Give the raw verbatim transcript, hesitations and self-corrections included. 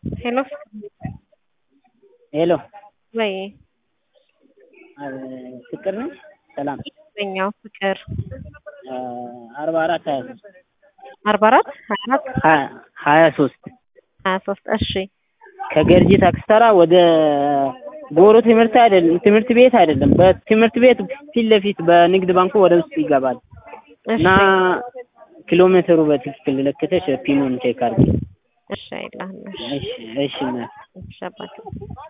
Hello. ሄሎ ወይ ፍቅር ነሽ? ሰላም የኛው ፍቅር አርባ አራት ሀያ ሶስት አርባ አራት ሀያ አራት ሀያ ሶስት ሀያ ሶስት እሺ ከገርጂ ታክስተራ ወደ ጎሮ ትምህርት አይደለም ትምህርት ቤት አይደለም በትምህርት ቤት ፊት ለፊት በንግድ ባንኩ ወደ ውስጥ ይገባል እና ኪሎ ሜትሩ በትክክል ለከተሽ ፒኑን ቼክ አድርጊ። እሺ አይላህ እሺ እሺ እሺ አባቴ